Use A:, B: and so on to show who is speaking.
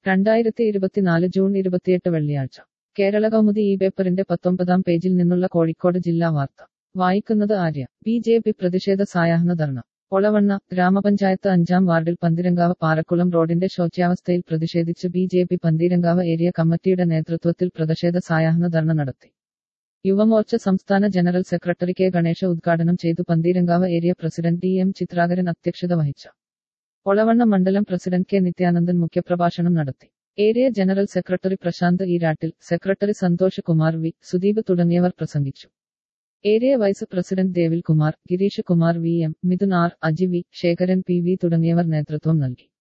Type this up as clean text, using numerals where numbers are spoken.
A: 2024 June 28 വെള്ളിയാഴ്ച കേരള കൗമുദി ഈ പേപ്പറിന്റെ 19-ാം പേജിൽ നിന്നുള്ള കോഴിക്കോട് ജില്ലാ വാർത്ത വായിക്കുന്നത് ആര്യ. ബി.ജെ.പി. പ്രതിഷേധ സായാഹ്ന ധർണ. ഒളവണ്ണ. ഗ്രാമപഞ്ചായത്ത് 5-ാം വാർഡിൽ പന്തീരങ്കാവ് പാറക്കുളം റോഡിന്റെ ശോച്യാവസ്ഥയിൽ പ്രതിഷേധിച്ച് ബി.ജെ.പി. പന്തീരങ്കാവ് ഏരിയ കമ്മിറ്റിയുടെ നേതൃത്വത്തിൽ പ്രതിഷേധ സായാഹ്ന ധർണ നടത്തി. യുവമോർച്ച സംസ്ഥാന ജനറൽ സെക്രട്ടറി കെ. ഗണേശ ഉദ്ഘാടനം ചെയ്തു. Pantheerankavu area president D. M. Chithrakaran അധ്യക്ഷത വഹിച്ച. ഒളവണ്ണ മണ്ഡലം പ്രസിഡന്റ് കെ. നിത്യാനന്ദൻ മുഖ്യപ്രഭാഷണം നടത്തി. Area general secretary Prasanth Eerattil, secretary Santhosh Kumar V. Sudeep തുടങ്ങിയവർ പ്രസംഗിച്ചു. Area vice president Devil Kumar, Gireesh Kumar V. M. Mithun R. Aji V. Sekharan P. V. തുടങ്ങിയവർ നേതൃത്വം നൽകി.